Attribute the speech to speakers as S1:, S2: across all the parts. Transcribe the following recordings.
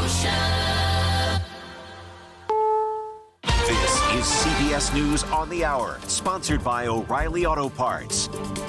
S1: This is CBS News on the Hour, sponsored by O'Reilly Auto Parts.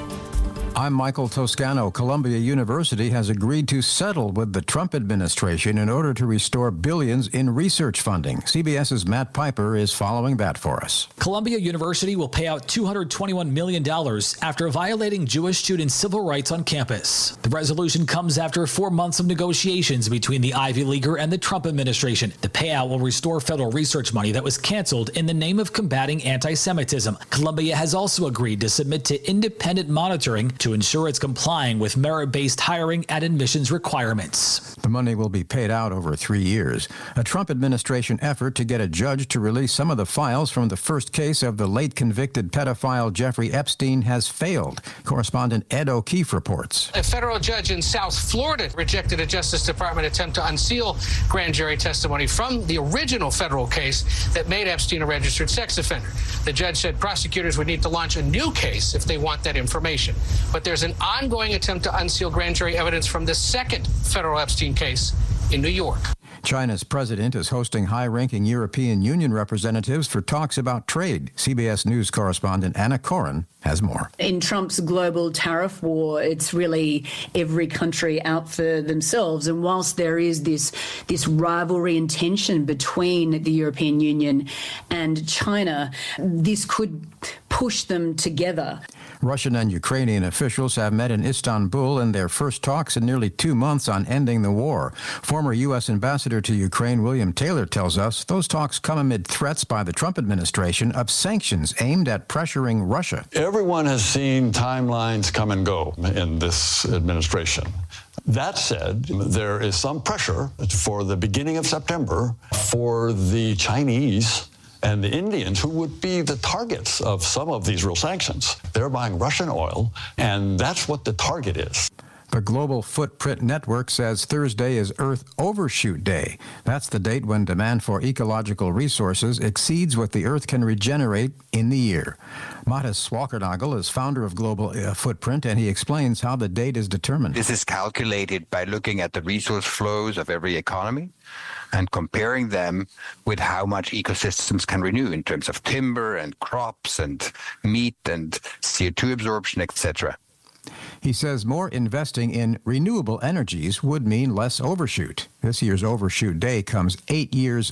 S2: I'm Michael Toscano. Columbia University has agreed to settle with the Trump administration in order to restore billions in research funding. CBS's Matt Piper is following that for us.
S3: Columbia University will pay out $221 million after violating Jewish students' civil rights on campus. The resolution comes after 4 months of negotiations between the Ivy Leaguer and the Trump administration. The payout will restore federal research money that was canceled in the name of combating anti-Semitism. Columbia has also agreed to submit to independent monitoring to ensure it's complying with merit-based hiring and admissions requirements.
S2: The money will be paid out over 3 years. A Trump administration effort to get a judge to release some of the files from the first case of the late convicted pedophile Jeffrey Epstein has failed. Correspondent Ed O'Keefe reports.
S4: A federal judge in South Florida rejected a Justice Department attempt to unseal grand jury testimony from the original federal case that made Epstein a registered sex offender. The judge said prosecutors would need to launch a new case if they want that information. But there's an ongoing attempt to unseal grand jury evidence from the second federal Epstein case in New York.
S2: China's president is hosting high-ranking European Union representatives for talks about trade. CBS News correspondent Anna Coren has more.
S5: In Trump's global tariff war, it's really every country out for themselves. And whilst there is this rivalry and tension between the European Union and China, this could push them together.
S2: Russian and Ukrainian officials have met in Istanbul in their first talks in nearly 2 months on ending the war. Former U.S. Ambassador to Ukraine William Taylor tells us those talks come amid threats by the Trump administration of sanctions aimed at pressuring Russia.
S6: Everyone has seen timelines come and go in this administration. That said, there is some pressure for the beginning of September for the Chinese and the Indians, who would be the targets of some of these real sanctions. They're buying Russian oil, and that's what the target is.
S2: The Global Footprint Network says Thursday is Earth Overshoot Day. That's the date when demand for ecological resources exceeds what the Earth can regenerate in the year. Mattis Walkernagel is founder of Global Footprint, and he explains how the date is determined.
S7: This is calculated by looking at the resource flows of every economy and comparing them with how much ecosystems can renew in terms of timber and crops and meat and CO2 absorption, etc.
S2: He says more investing in renewable energies would mean less overshoot. This year's Overshoot Day comes 8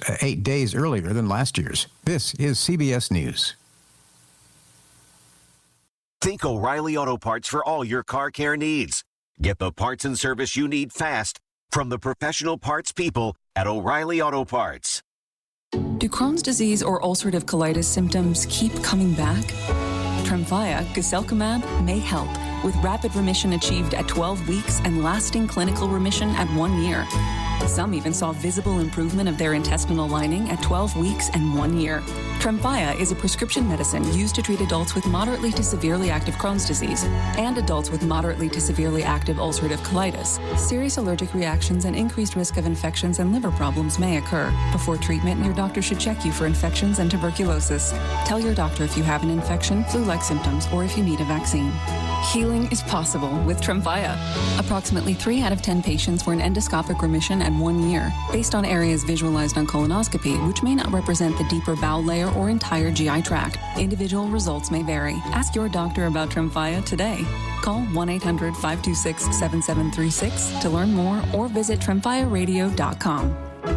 S2: days earlier than last year's. This is CBS News.
S1: Think O'Reilly Auto Parts for all your car care needs. Get the parts and service you need fast from the professional parts people at O'Reilly Auto Parts.
S8: Do Crohn's disease or ulcerative colitis symptoms keep coming back? Tremfya, guselkumab, may help, with rapid remission achieved at 12 weeks and lasting clinical remission at 1 year. Some even saw visible improvement of their intestinal lining at 12 weeks and 1 year. Tremfya is a prescription medicine used to treat adults with moderately to severely active Crohn's disease and adults with moderately to severely active ulcerative colitis. Serious allergic reactions and increased risk of infections and liver problems may occur. Before treatment, your doctor should check you for infections and tuberculosis. Tell your doctor if you have an infection, flu-like symptoms, or if you need a vaccine. Healing is possible with Tremfya. Approximately 3 out of 10 patients were in endoscopic remission at 1 year, based on areas visualized on colonoscopy, which may not represent the deeper bowel layer or entire GI tract. Individual results may vary. Ask your doctor about Tremfya today. Call 1-800-526-7736 to learn more or visit TremfyaRadio.com.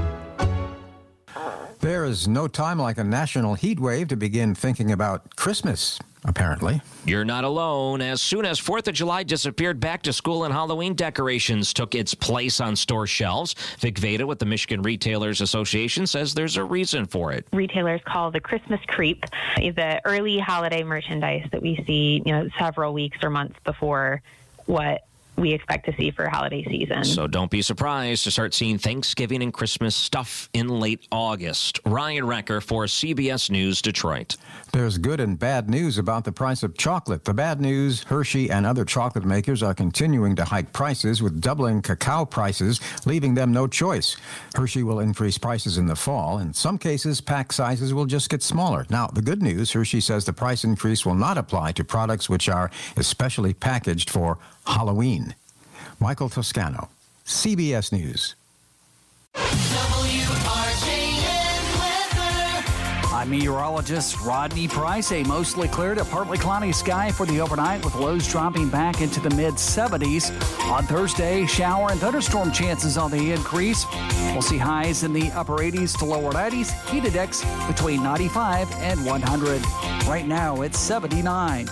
S2: There is no time like a national heat wave to begin thinking about Christmas, apparently.
S9: You're not alone. As soon as 4th of July disappeared, back to school and Halloween decorations took its place on store shelves. Vic Veda with the Michigan Retailers Association says there's a reason for it.
S10: Retailers call the Christmas creep, the early holiday merchandise that we see, several weeks or months before what we expect to see for holiday season.
S9: So don't be surprised to start seeing Thanksgiving and Christmas stuff in late August. Ryan Recker for CBS News Detroit.
S2: There's good and bad news about the price of chocolate. The bad news, Hershey and other chocolate makers are continuing to hike prices with doubling cacao prices, leaving them no choice. Hershey will increase prices in the fall. In some cases, pack sizes will just get smaller. Now, the good news, Hershey says the price increase will not apply to products which are especially packaged for Halloween. Michael Toscano, CBS News.
S11: I'm meteorologist Rodney Price. A mostly clear to partly cloudy sky for the overnight, with lows dropping back into the mid-70s. On Thursday, shower and thunderstorm chances on the increase. We'll see highs in the upper 80s to lower 90s, heat index between 95 and 100. Right now, it's 79.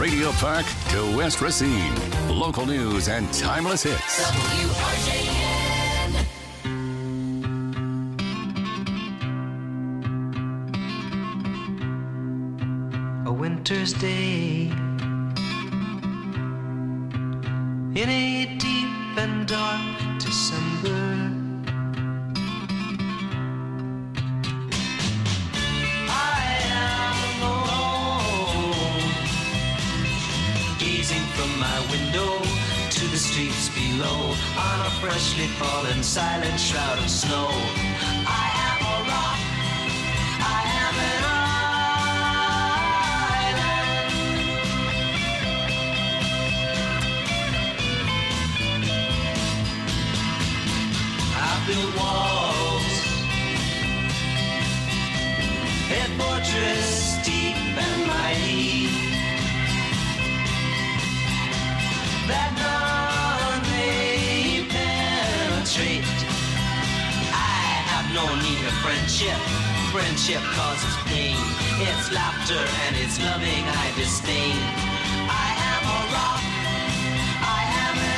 S12: Radio Park to West Racine. Local news and timeless hits.
S13: WRJN.
S14: A winter's day in a deep and dark December. I am alone, gazing from my window to the streets below on a freshly fallen silent shroud of snow. I am a rock, I am an built walls, a fortress deep and mighty, that none may penetrate. I have no need of friendship. Friendship causes pain. It's laughter and it's loving I disdain. I am a rock. I am an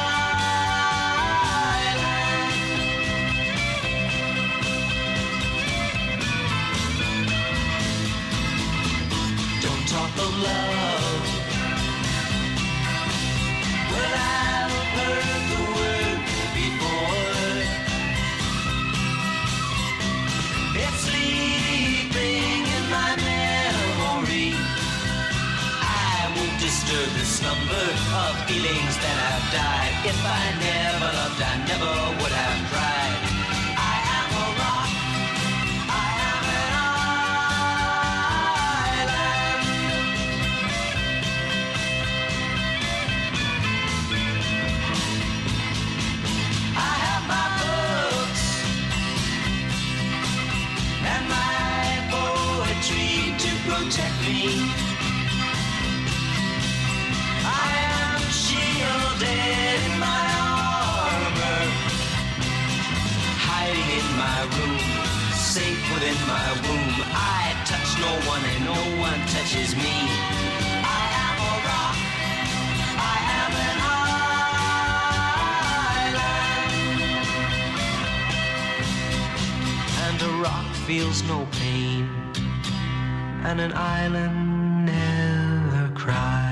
S14: talk of love. Well, I've heard the word before. It's sleeping in my memory. I won't disturb the slumber of feelings that have died. If I never loved, I never would have tried. I am a rock. I am an protect me. I am shielded in my armor, hiding in my room, safe within my womb. I touch no one and no one touches me. I am a rock. I am an island, and a rock feels no pain, and an island never cries.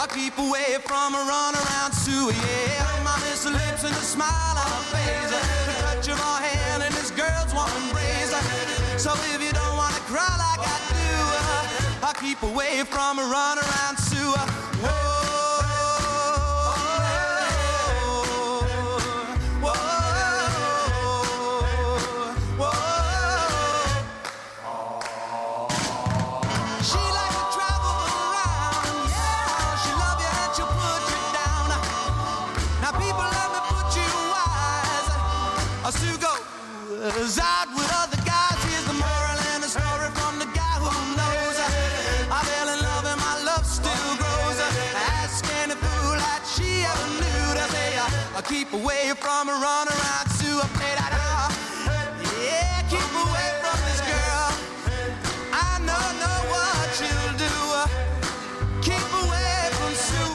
S13: keep away from a runaround Sue, yeah. My miss her lips and a smile on her face, the touch of her hand and this girl's warm embrace. So if you don't wanna cry like I do, I'll keep away from a runaround Sue. Whoa. Sue goes out with other guys. Here's the moral and the story from the guy who knows. I fell in love and my love still grows. Ask any fool that she ever knew to say, I keep away from a runaround Sue. I play that yeah, keep away from this girl. I know what she'll do. Keep away from Sue.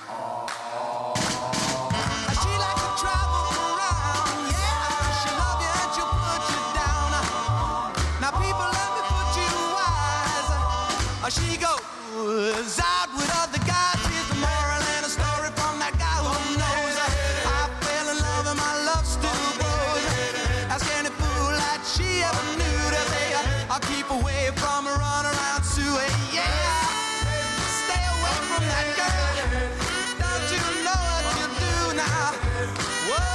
S13: She like to travel around, yeah. She love you and she'll put you down. Now people, let me put you wise. She goes out with other guys. Here's the moral and a story from that guy who knows. I fell in love and my love still grows. Ask any fool that she ever knew to say, I'll keep away from a runaround Sue, yeah. Stay away from that girl. Don't you know what you do now? Whoa.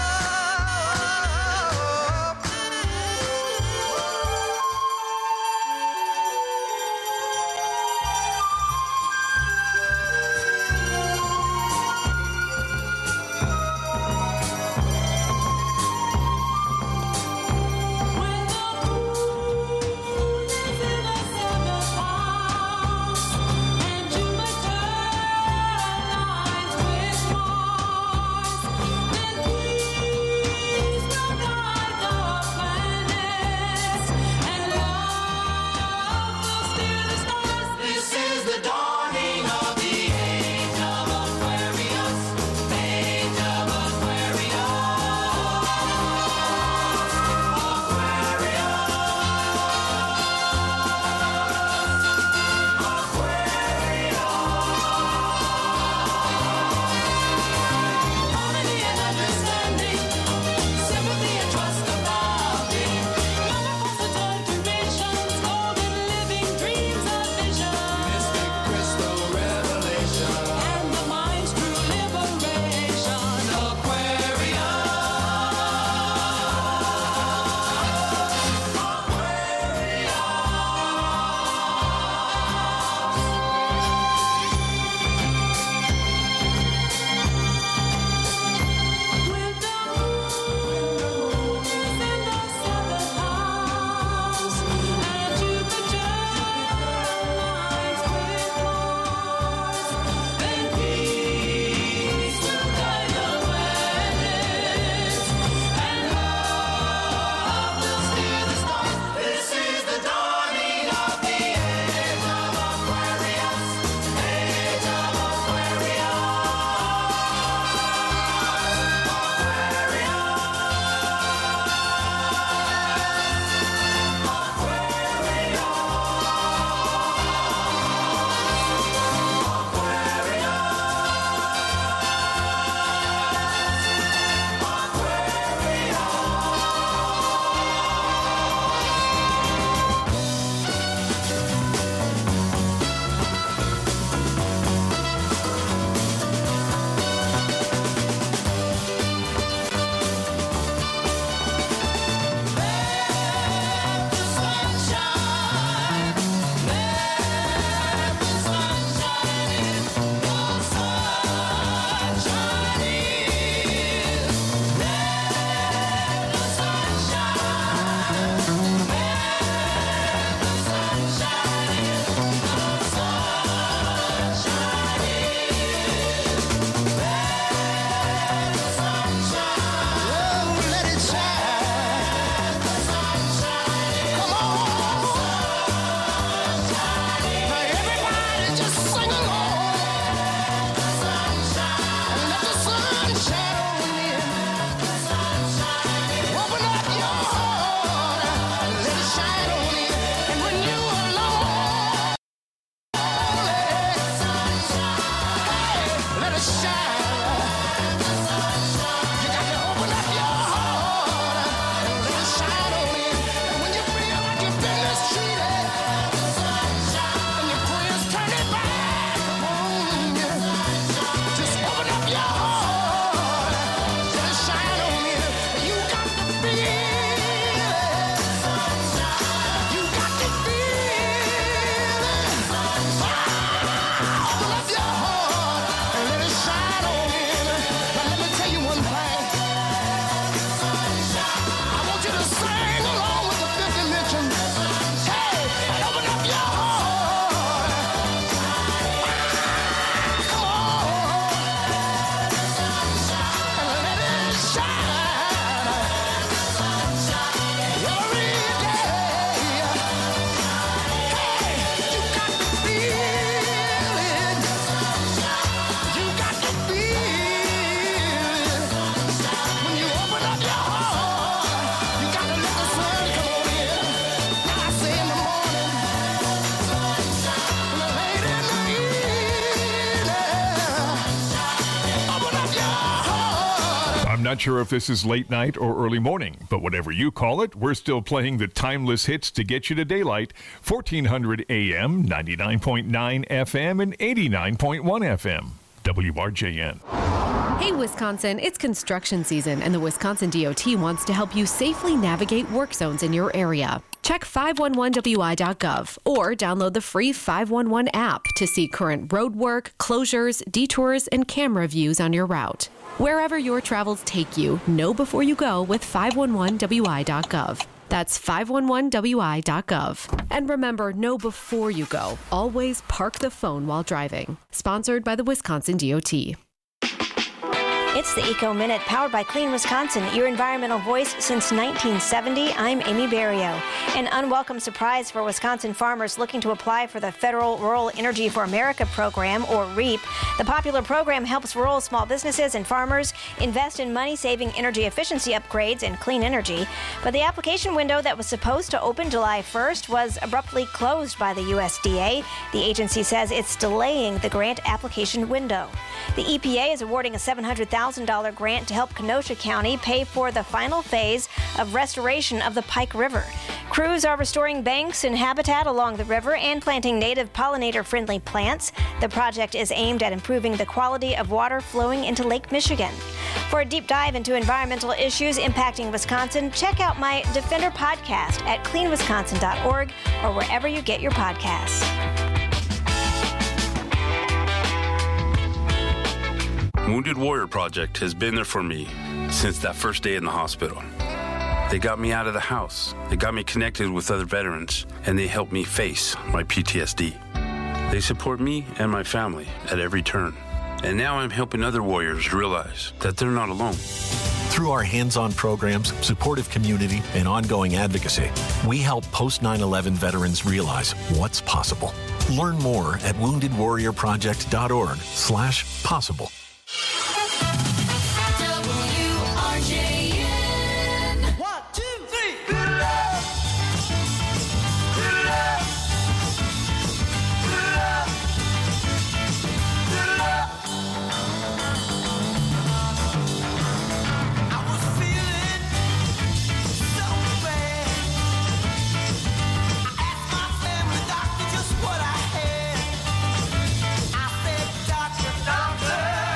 S15: Not sure if this is late night or early morning, but whatever you call it, we're still playing the timeless hits to get you to daylight. 1400 AM, 99.9 FM, and 89.1 FM. WRJN.
S16: Hey, Wisconsin, it's construction season, and the Wisconsin DOT wants to help you safely navigate work zones in your area. Check 511wi.gov or download the free 511 app to see current road work, closures, detours, and camera views on your route. Wherever your travels take you, know before you go with 511wi.gov. That's 511wi.gov. And remember, know before you go. Always park the phone while driving. Sponsored by the Wisconsin DOT.
S17: It's the Eco Minute, powered by Clean Wisconsin, your environmental voice since 1970. I'm Amy Barrio. An unwelcome surprise for Wisconsin farmers looking to apply for the Federal Rural Energy for America program, or REAP. The popular program helps rural small businesses and farmers invest in money-saving energy efficiency upgrades and clean energy. But the application window that was supposed to open July 1st was abruptly closed by the USDA. The agency says it's delaying the grant application window. The EPA is awarding a $700,000 grant to help Kenosha County pay for the final phase of restoration of the Pike River. Crews are restoring banks and habitat along the river and planting native pollinator-friendly plants. The project is aimed at improving the quality of water flowing into Lake Michigan. For a deep dive into environmental issues impacting Wisconsin, check out my Defender podcast at cleanwisconsin.org or wherever you get your podcasts.
S18: Wounded Warrior Project has been there for me since that first day in the hospital. They got me out of the house, they got me connected with other veterans, and they helped me face my PTSD. They support me and my family at every turn. And now I'm helping other warriors realize that they're not alone.
S19: Through our hands-on programs, supportive community, and ongoing advocacy, we help post-9/11 veterans realize what's possible. Learn more at woundedwarriorproject.org/possible.
S13: WRJN. 1, 2, 3. Good love. Good love. Good love. Good love. I was feeling so bad. I asked my family doctor just what I had. I said, doctor,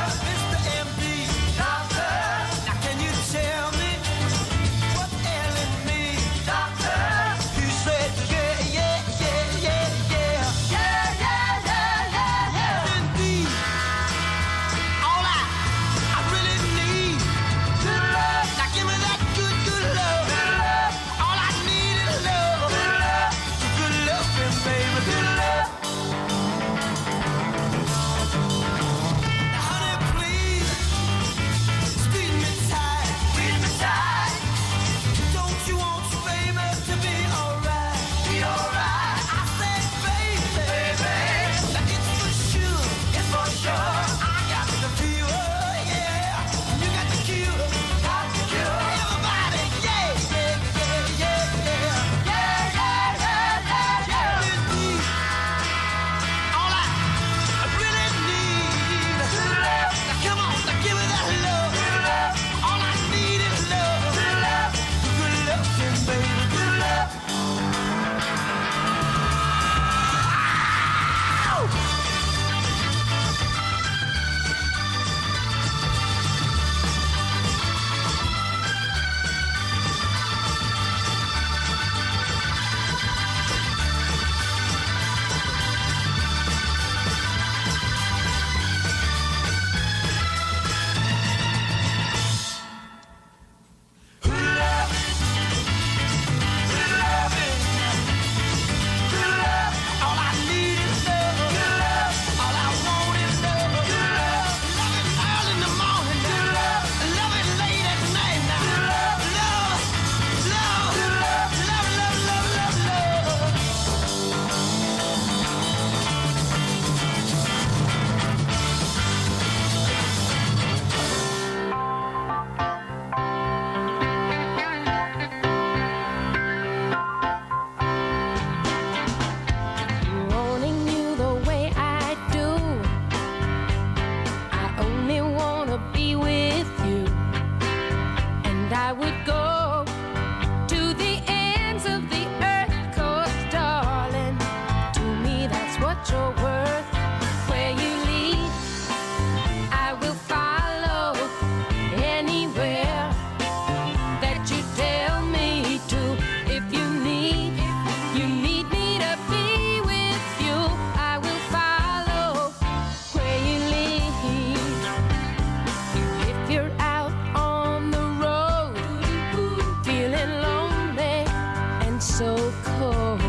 S20: your worth. Where you lead, I will follow. Anywhere that you tell me to. If you need me to be with you, I will follow where you lead. If you're out on the road, feeling lonely and so cold,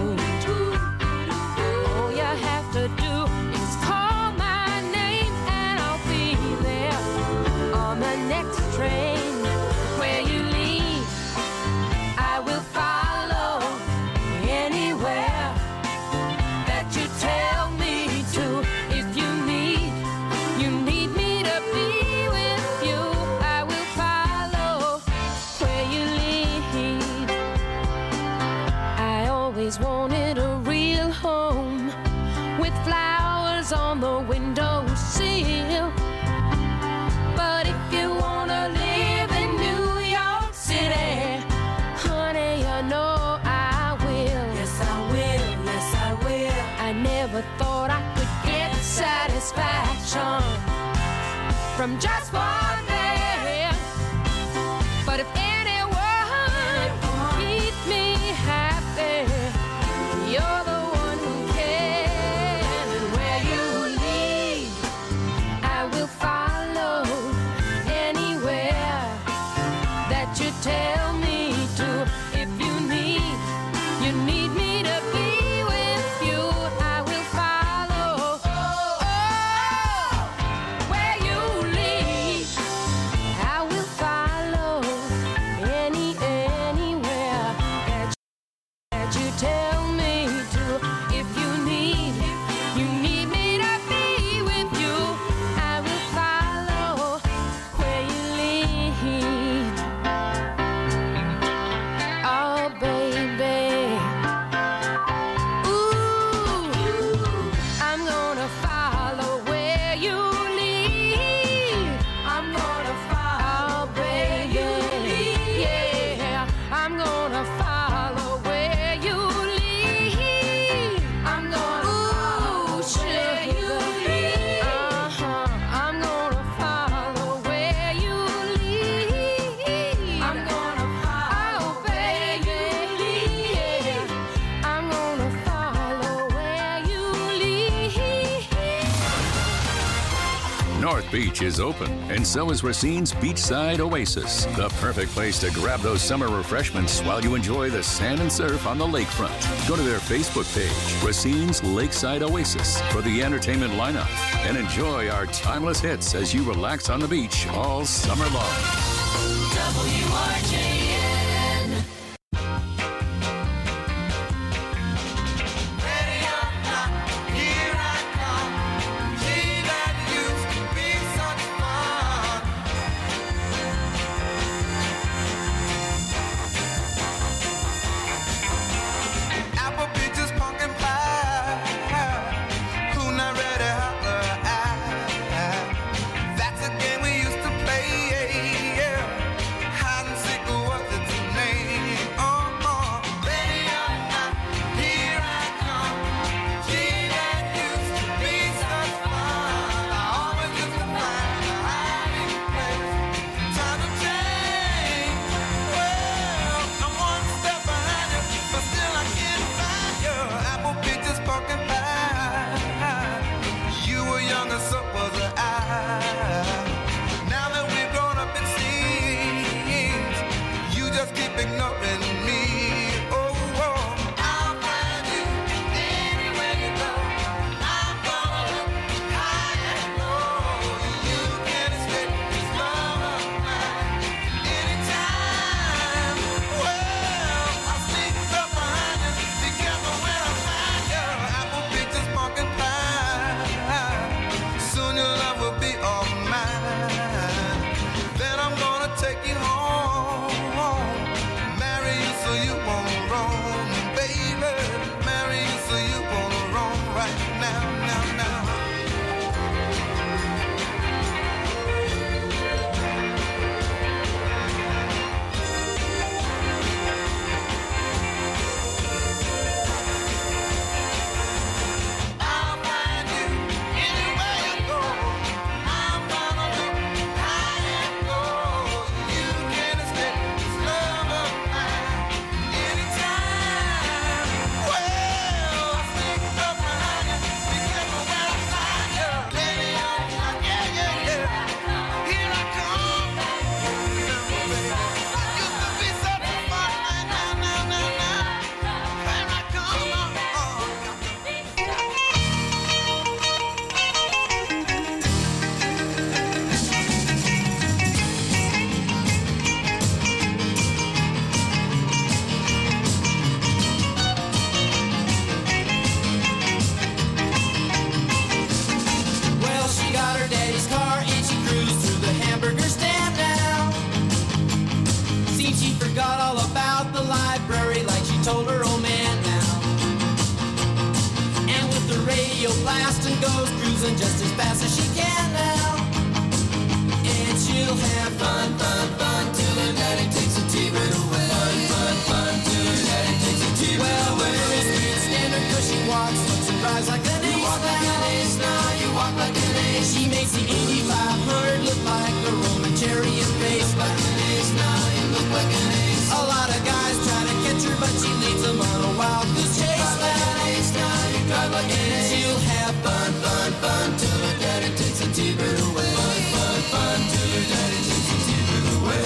S20: all you have to do is call my name and I'll be there on the next train. Where you lead, I will follow. Anywhere that you tell me to. If you need me to be with you, I will follow where you lead. I always wanted a real home with flowers on the windowsill. But if you wanna live in New York City, honey, you know I will. Yes, I will. Yes, I will. I never thought I could get satisfaction from just one man. But if anyone can keep me happy, you're the one who can. And where you lead, I will follow. Anywhere that you tell me to. If you need me to be with you, I will follow. Where you lead, I will follow. Anywhere that you tell me to. If you need me to be with you, I will follow where you lead. Oh, baby. Ooh, I'm gonna follow where you lead. I'm gonna follow, baby. Yeah, I'm gonna follow where you lead. I'm gonna follow where you lead. I'm gonna follow where you lead. I'm gonna follow, baby. Yeah, I'm gonna follow where you lead.
S12: North Beach is open, and so is Racine's Beachside Oasis, the perfect place to grab those summer refreshments while you enjoy the sand and surf on the lakefront. Go to their Facebook page, Racine's Lakeside Oasis, for the entertainment lineup, and enjoy our timeless hits as you relax on the beach all summer long.
S13: WRJN. Here I come. See that used to be such fun. Apple peaches, pumpkin pie. Who not ready? Holler, that's a game we used to play. Hide and seek. fast and goes cruising just as fast as she can now. And she'll have fun, fun, fun till her daddy takes a T-bird away. Fun, fun, fun till her daddy takes a T-bird away. Well, the girls can't stand her 'cause she walks, looks and drives like an ace. You walk like an ace now, you walk like an ace. She makes the 8500 look like a Roman chariot race. Like an ace now, you look like an ace. A lot of guys try to catch her, but she leads them on a wild goose chase. Like an ace now, you drive like an ace. She'll have fun, fun, fun till her daddy takes a T-bird away. Fun, fun, fun till her daddy takes a T-bird away.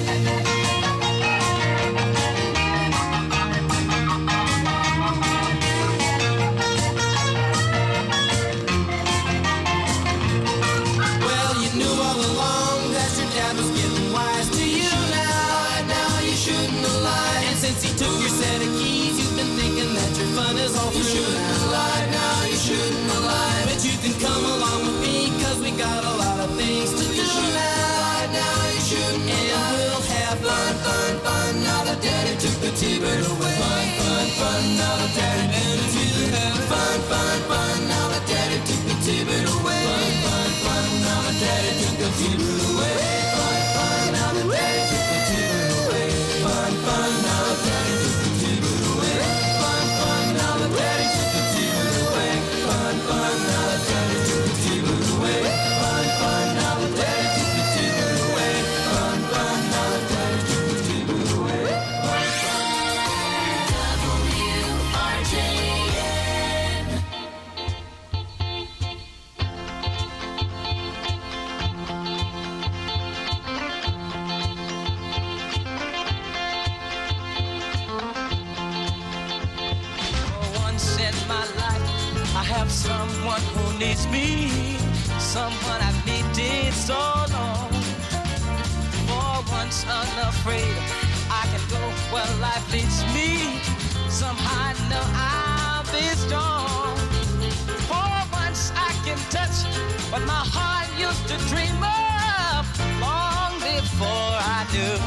S13: Since he took your set of keys, you've been thinking that your fun is all through. You shouldn't have lied now, you shouldn't have lied. But you can come along with me, 'cause we got a lot of things to do. You shouldn't have lied now, you shouldn't have lied. And we'll have fun, fun, fun, now that daddy took the T-bird away. Fun, fun, fun, now that daddy took the T-bird away. Fun, fun, fun, now that daddy took the T-bird away. Fun, fun, fun, now that daddy took the T-bird away. Fun, fun, now that daddy took the T-bird away. Fun, fun, now that daddy took the T-bird away. Fun, fun, now that daddy took the T-bird away. Fun, fun, now that daddy took the T-bird away. Fun, fun, now that daddy took the T-bird away. Fun, fun, now that daddy took the T-bird away. WRJN.
S14: Have someone who needs me, someone I've needed so long. For once unafraid, I can go where life leads me. Somehow I know I'll be strong. For once I can touch what my heart used to dream of long before I knew.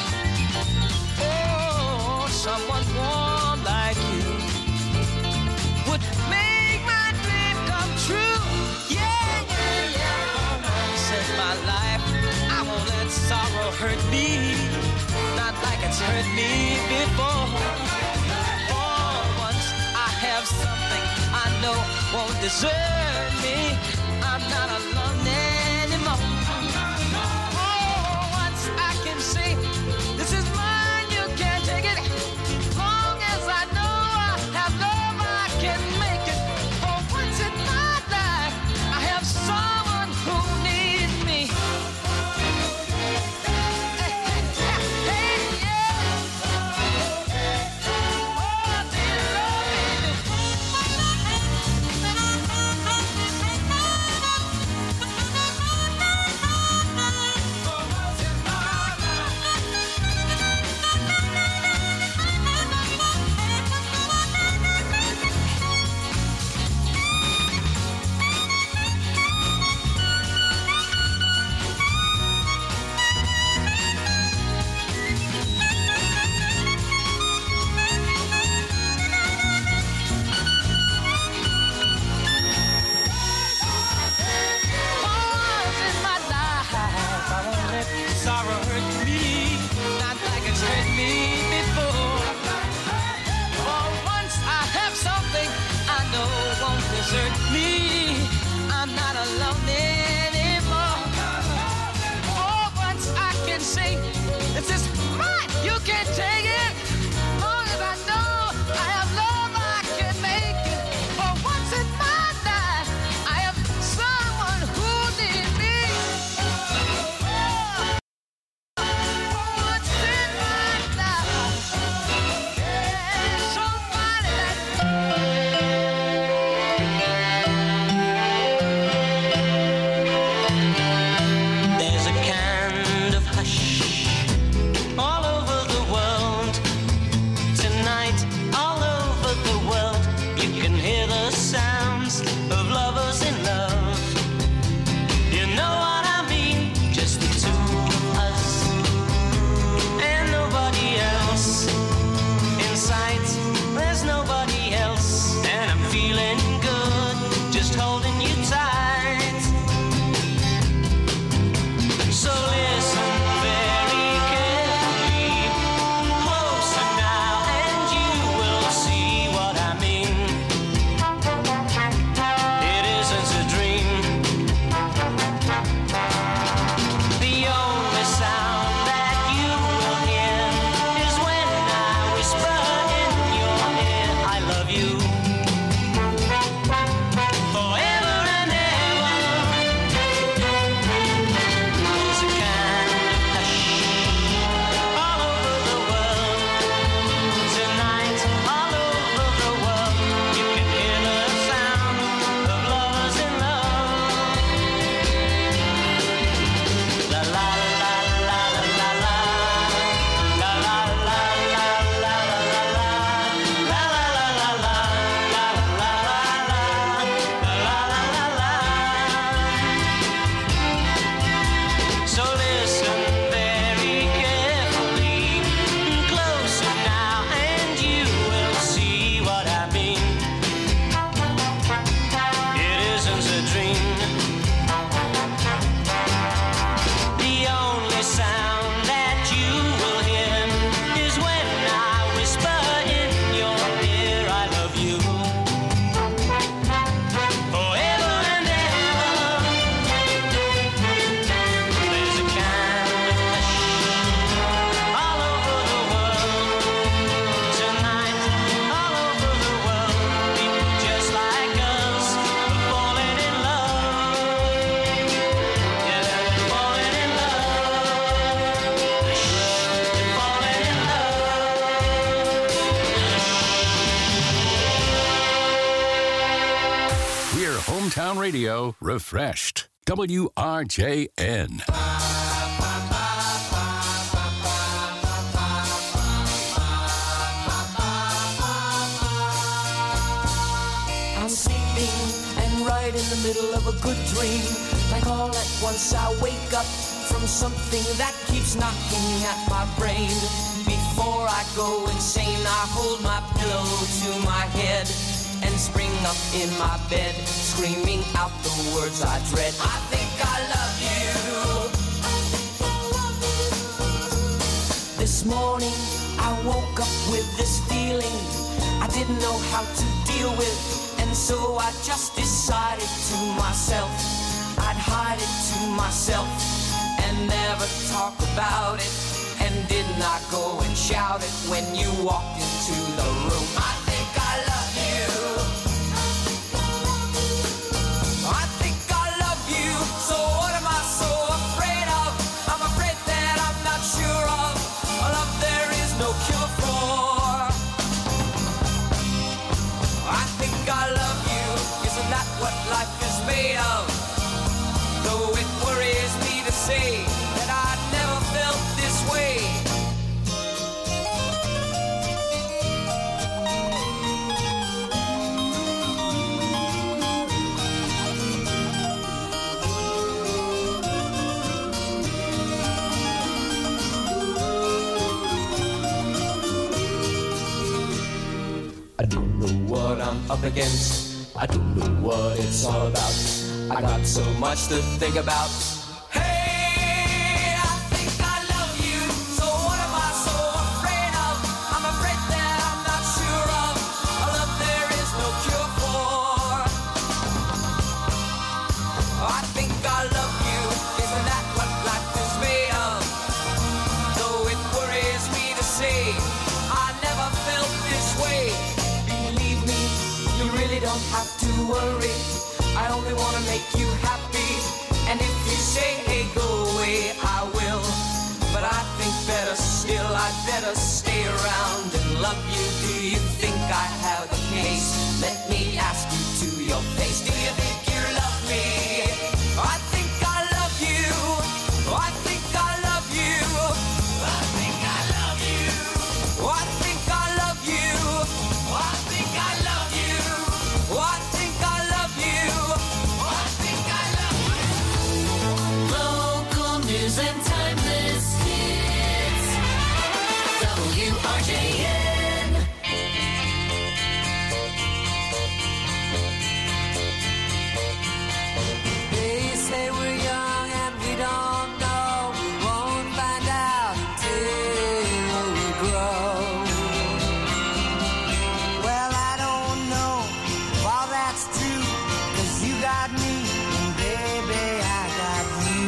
S14: Oh, someone warm like you would make my dream come true. Yeah, yeah, yeah. Once in my life, I won't let sorrow hurt me, not like it's hurt me before. For once I have something I know won't desert me. I'm not alone anymore. Oh, once I can say, this is mine, you can't take it. Long as I know I have love, I can make it. For once in my life, I have someone who needs me. Hey, yeah. Oh, they love me.
S12: Hometown Radio refreshed. WRJN.
S14: I'm sleeping and right in the middle of a good dream. Like all at once I wake up from something that keeps knocking at my brain. Before I go insane, I hold my pillow to my head and spring up in my bed, screaming out the words I dread. I think I love you. This morning I woke up with this feeling I didn't know how to deal with, and so I just decided to myself I'd hide it to myself and never talk about it, and did not go and shout it when you walked into the room. I think I love you. I think I love you. So what am I so afraid of? I'm afraid that I'm not sure of a love there is no cure for. I think I love you. Isn't that what life is made of? Though it worries me to say that I never felt this way. I don't know what I'm up against. I don't know what it's all about. I got so much to think about. Hey, I think I love you. So what am I so afraid of? I'm afraid that I'm not sure of a love there is no cure for. I think I love you. Isn't that what life is made of? Though it worries me to say I never felt this way. Believe me, you really don't have to worry. I only want to make you happy. And if you say, hey, go away, I will. But I think better still, I'd better stay around and love you. Do you think I have a case? Let me ask you to your face. Do you think you love me? I think I love you. I think I love you. I think I love you. I think I love you. I think I love you. I think I love you. I think I love you. Local news and timeless hits. WRJN. They say we're young and we don't know. We won't find out until we grow.
S13: Well, I don't know if all that's true, 'cause you got me, and baby, I got you.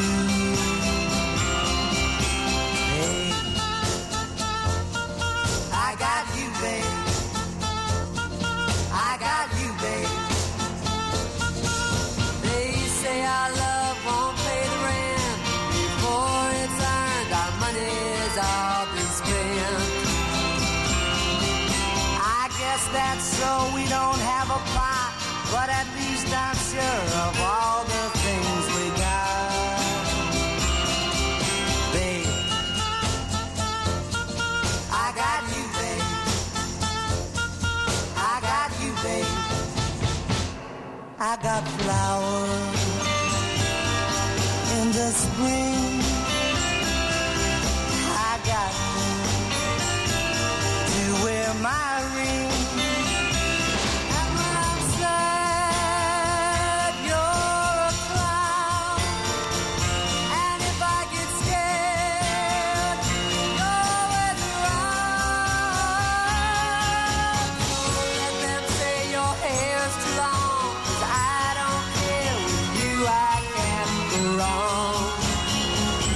S13: Hey, I got you, babe. I got you, babe. They say our love won't pay the rent before it's earned. Our money's all been spent. I guess that's so we don't have a plot, but at least I'm sure of all the things we got. Babe, I got you, babe. I got you, babe. I got flowers in the spring. I got you to wear my ring. And when I'm sad, you're a clown. And if I get scared, you're always around. So let them say your hair's too long, 'cause I don't care. With you I can't go wrong.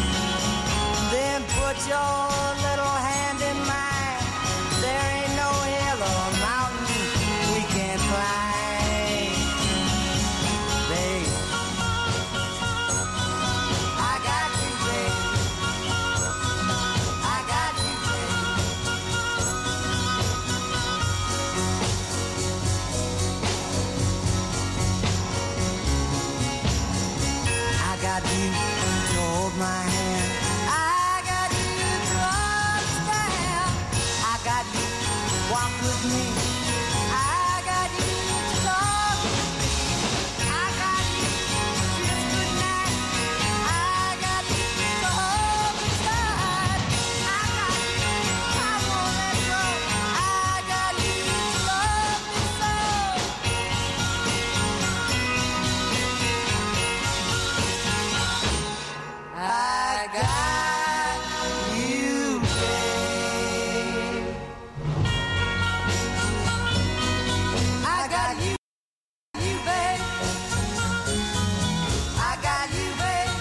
S13: got you to hold my hand. I got you to understand. I got you to walk with me. I got you to talk with me. I got you to kiss goodnight. I got you to hold me tight. I got you, I won't let go. I got you to love me so. I got you, babe. I got you, babe. I got you, babe.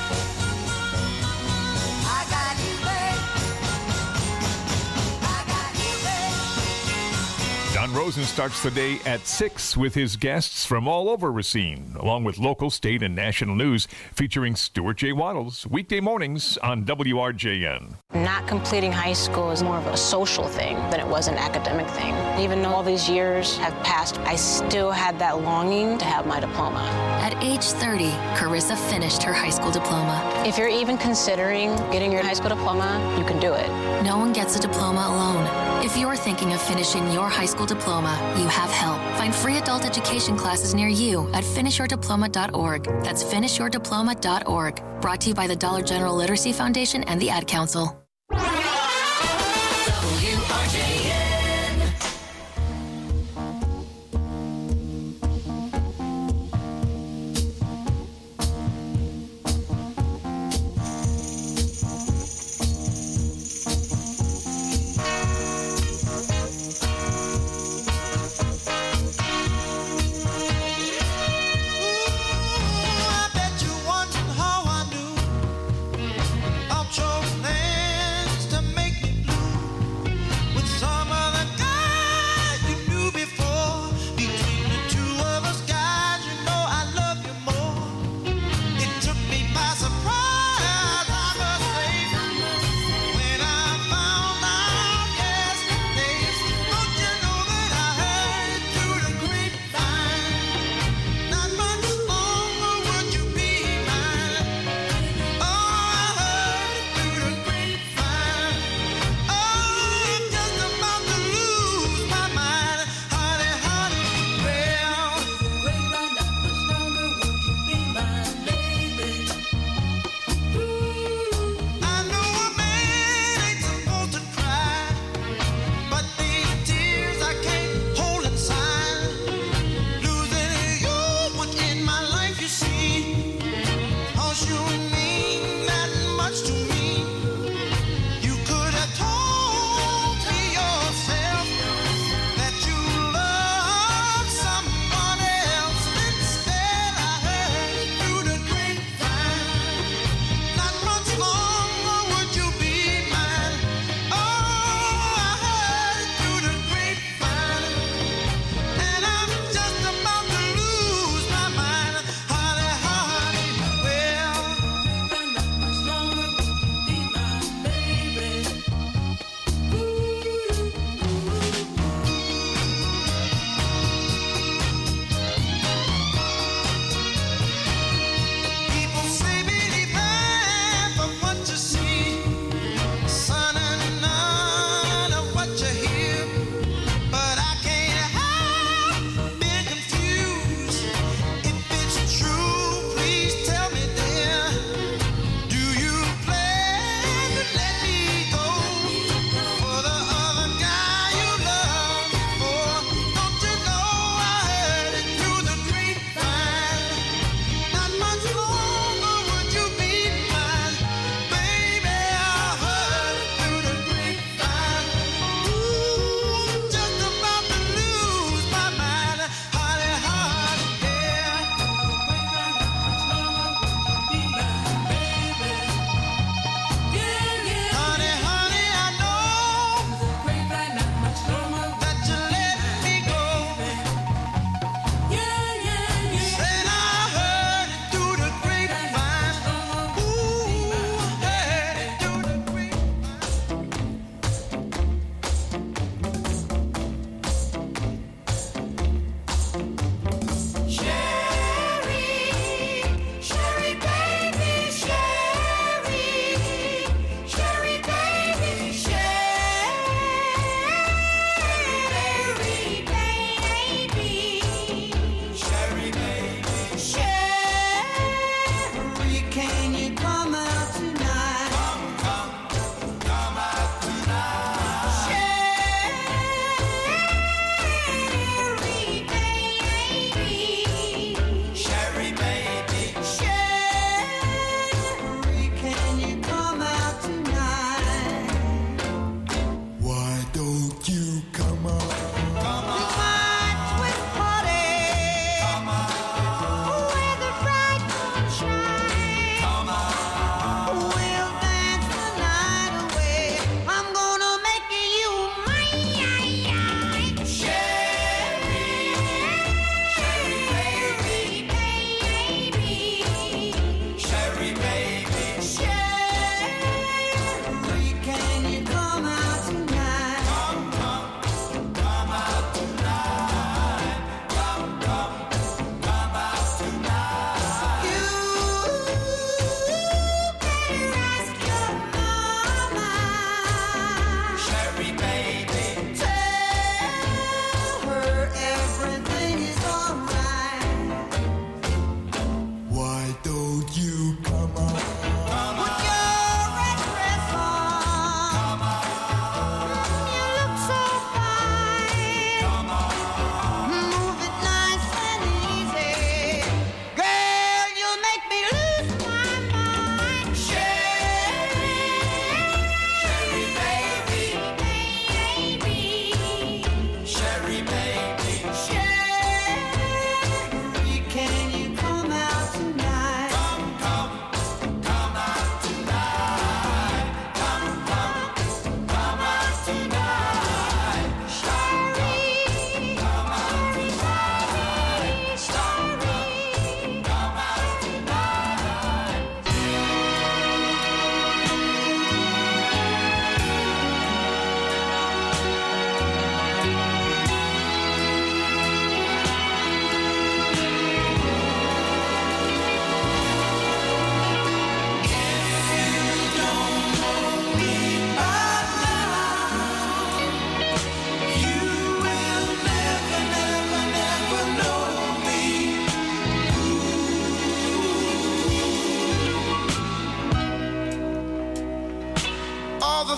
S13: I got you, babe. I got you, babe.
S15: Don Rosen starts the day at 6 with his guests from all over Racine, along with local, state, and national news featuring Stuart J. Waddles, weekday mornings on WRJN.
S21: Not completing high school is more of a social thing than it was an academic thing. Even though all these years have passed, I still had that longing to have my diploma.
S22: At age 30, Carissa finished her high school diploma.
S21: If you're even considering getting your high school diploma, you can do it.
S22: No one gets a diploma alone. If you're thinking of finishing your high school diploma, you have help. Find free adult education classes near you at finishyourdiploma.org. That's finishyourdiploma.org. Brought to you by the Dollar General Literacy Foundation and the Ad Council.
S13: I bet you wondering how I knew of your land.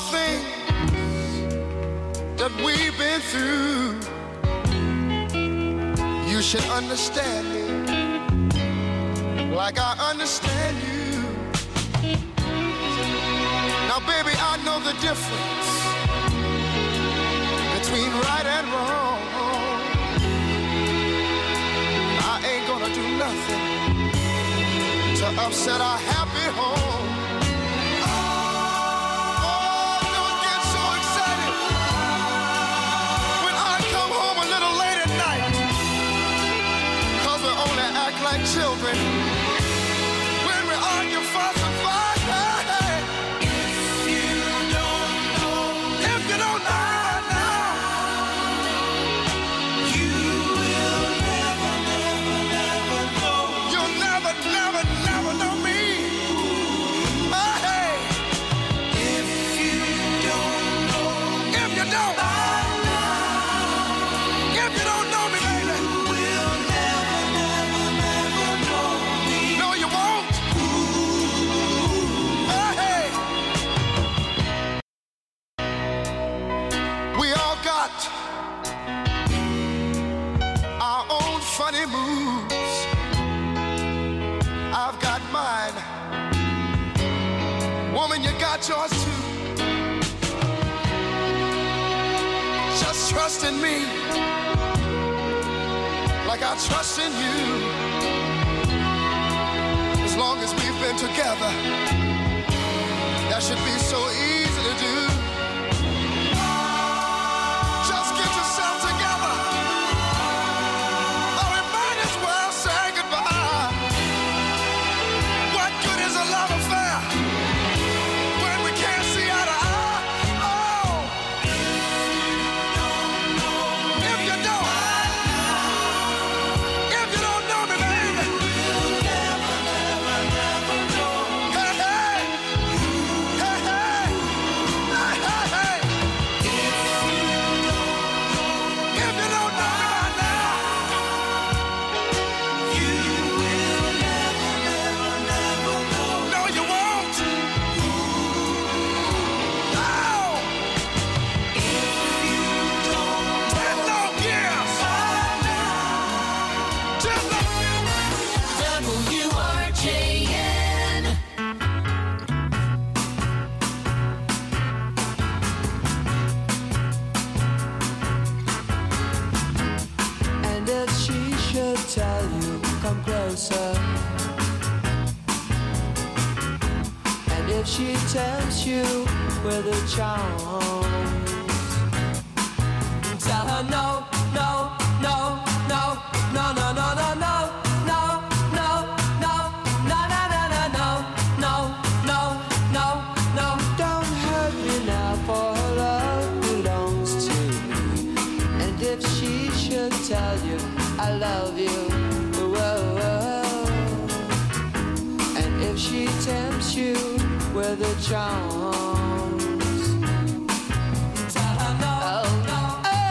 S13: things that we've been through, you should understand me like I understand you. Now, baby, I know the difference between right and wrong. I ain't gonna do nothing to upset our happy home. Oh, don't get so excited when I come home a little late at night, 'cause we only act like children when we argue, fuss, and fight. Hey, if you don't know now, you will never know. You'll never know me. Hey, if you don't know me, baby, you will never know me. No, you won't. Hey, we all got our own funny moves. I've got mine. Woman, you got yours too. Just trust in me like I trust in you. As long as we've been together, that should be so easy to do. Just get yourself together, or we might as well say goodbye. What good is a love affair when we can't see eye to eye? Oh, if you don't know me, baby, you'll never know. Hey, hey, hey, hey, hey, hey, hey. If you don't know me by now, you will never know. No, you won't. No. If you don't know, 10 long years. 10 long years. WRJN.
S3: And if she should tell you, come closer. And if she tempts you with her charms, tell her no, no, no, no, no, no, no, no, no, no, no, no, no, no, no, no, no, no, no. Don't hurt me now, for her love belongs to me. And if she should tell you I love you, whoa, whoa. And if she tempts you with her charms, tell her no, no,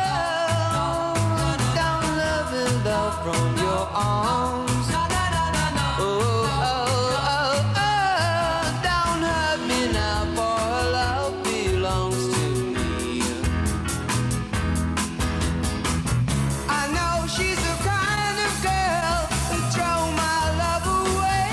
S3: don't let me love from your arms. Oh, oh, oh, oh, don't hurt me now, for her love belongs to me. I know she's the kind of girl who throw my love away,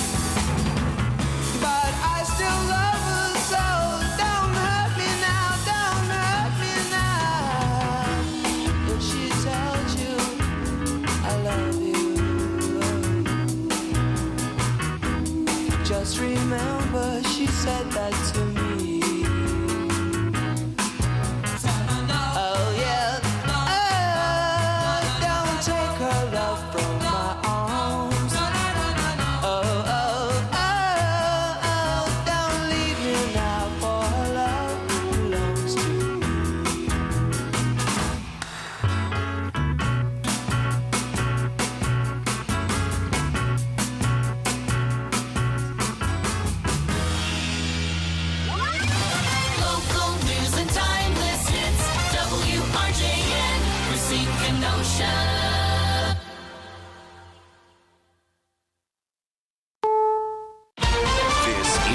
S3: but I still love her so. Don't hurt me now, don't hurt me now. If she tells you I love you, just remember she said that to me. Oh yeah. Don't take her love from my arms. Oh, oh, oh, oh, don't leave me now, for her love belongs to me.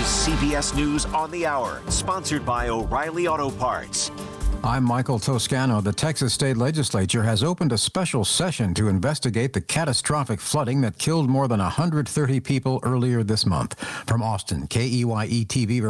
S1: is CBS News on the Hour, sponsored by O'Reilly Auto Parts.
S2: I'm Michael Toscano. The Texas State Legislature has opened a special session to investigate the catastrophic flooding that killed more than 130 people earlier this month. From Austin, KEYE TV